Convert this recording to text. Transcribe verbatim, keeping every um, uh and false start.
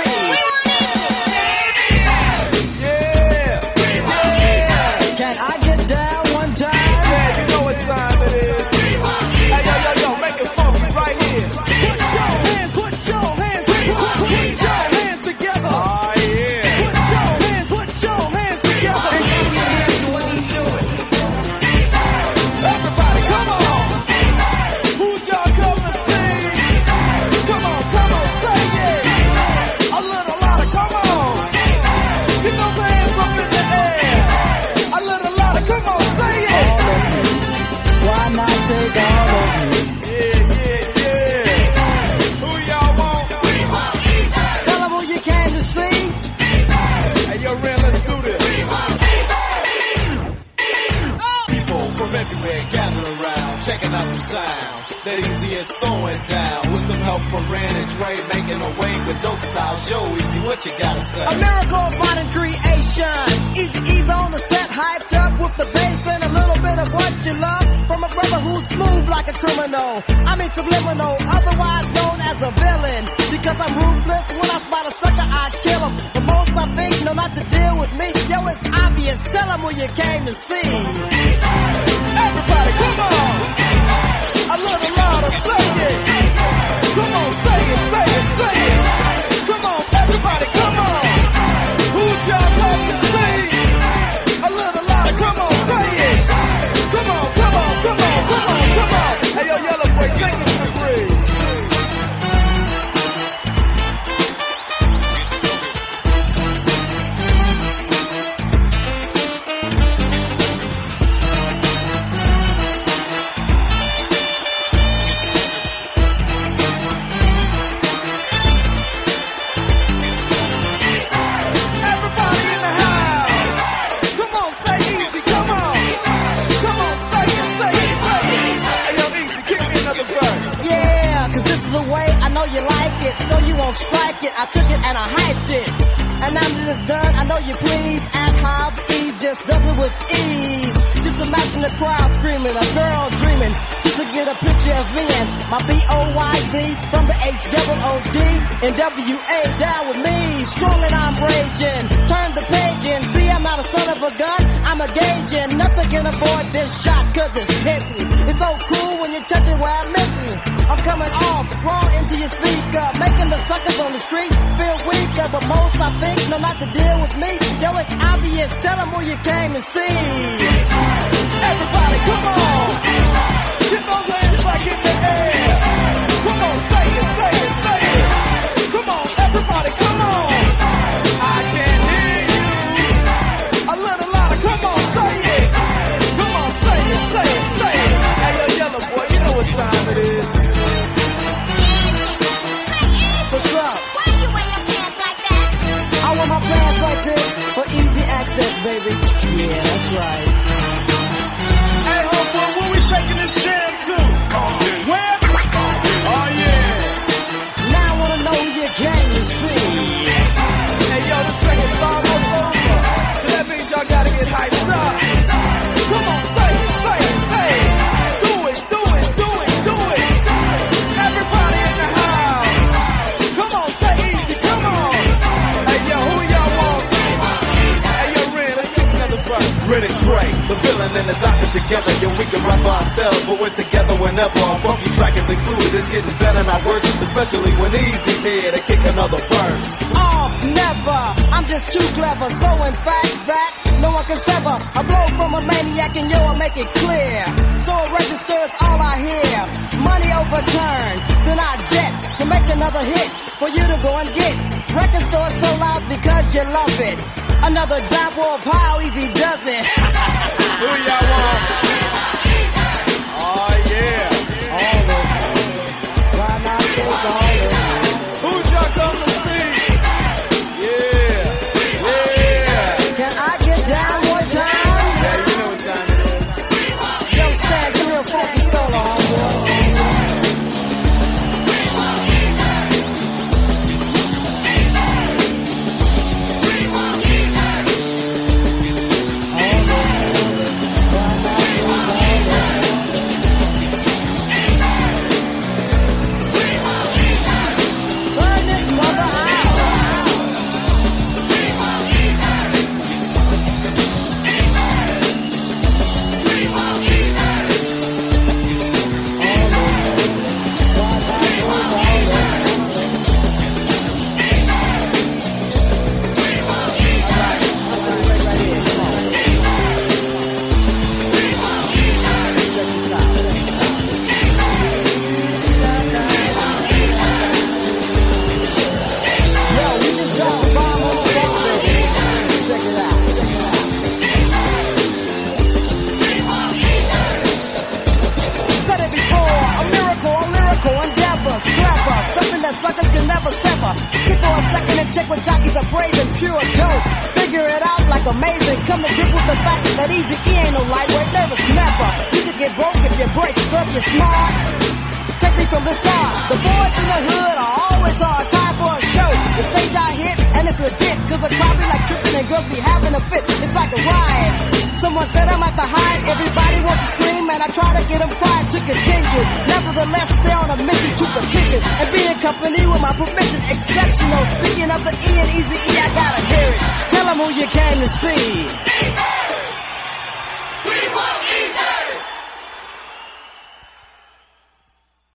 That Easy is throwing down with some help from Ran and Dre, making a way with dope styles. Yo, Easy, what you gotta say? A miracle of modern creation. Easy E's on the set, hyped up with the bass and a little bit of what you love from a brother who's smooth like a criminal. I mean subliminal, otherwise known as a villain. Because I'm ruthless, when I spot a sucker, I kill him. The most I think, no, not to deal with me. Yo, it's obvious, tell them who you came to see. Everybody, come on! A little louder, say it. Come on, say it, say it, say it. Come on, everybody, come on. Who's y'all come to see? A little louder, come on, say it. Come on, come on, come on, come on, come on. Hey, yo, Yellow Boy, take it to breathe. So you won't strike it, I took it and I hyped it. And now that it's done, I know you please ask how the E just does it with ease. Just imagine the crowd screaming, a girl dreaming, just to get a picture of me and my B O Y Z from the H O O D and W A down with me. Strong and I'm raging, turn the page and see I'm not a son of a gun, I'm a gauging. Nothing can avoid this shot cause it's hitting. It's so cool when you touch it where I'm hitting. I'm coming off, raw into your speaker, making the suckers on the street feel weaker. But most I think know not to deal with me. Yo, it's obvious, tell them who you came to see. Everybody, come on. Get those hands back in the air. Come on, say it, say it, say it. Come on, everybody, come on. I can hear you. A little louder, come on, say it. Come on, say it, say it, say it. Hey, yo, Yellow Boy, you know what time it is. What's up? Why you wear your pants like that? I want my pants like this for easy access, baby. Yeah, that's right. Hey, homeboy, where we taking this jam to? Where? Oh, yeah. Now I wanna know who you came to see. Hey, yo, this record's almost over. So that means y'all gotta get hyped up. Come on, say it, say it, say it. Do it, do it, do it, do it. Everybody in the house. Come on, say easy, come on. Hey, yo, who y'all want? Hey, yo, Ren, let's get another verse. Ren and Dre, the villain and the doctor together. Yo, we can rap by ourselves, but we're together whenever a funky track is included. It's getting better, not worse, especially when Easy's here to kick another verse. Oh, never. I'm just too clever. So in fact that no one can sever a blow from a maniac and yo, I make it clear. So it registers all I hear. Money overturned, then I jet to make another hit for you to go and get. Record store so loud because you love it. Another example of how easy does it. Who y'all want? Oh yeah. All of it. Why not take all of it? Who's y'all come to see? Yeah. Yeah. Can I get down one time? Yeah, you know what time it is. Yo, Stan, give me a funky solo, homeboy. Why not look amazing. Come to grip with the fact that Easy E ain't no lightweight, nervous never. You can get broke if you break, so if you're smart, take me from the start. The boys in the hood are always on time for a show. The stage I hit, and it's legit, cause the crowd be like tripping and girls be having a fit. It's like a riot. Someone said I'm at the hide, everybody wants to scream, and I try to get them quiet to continue. Nevertheless, stay on a mission to petition, and be in company with my permission. Exceptional, speaking of the E and Easy E, I gotta hear it. Tell them who you came to see. We want Easy!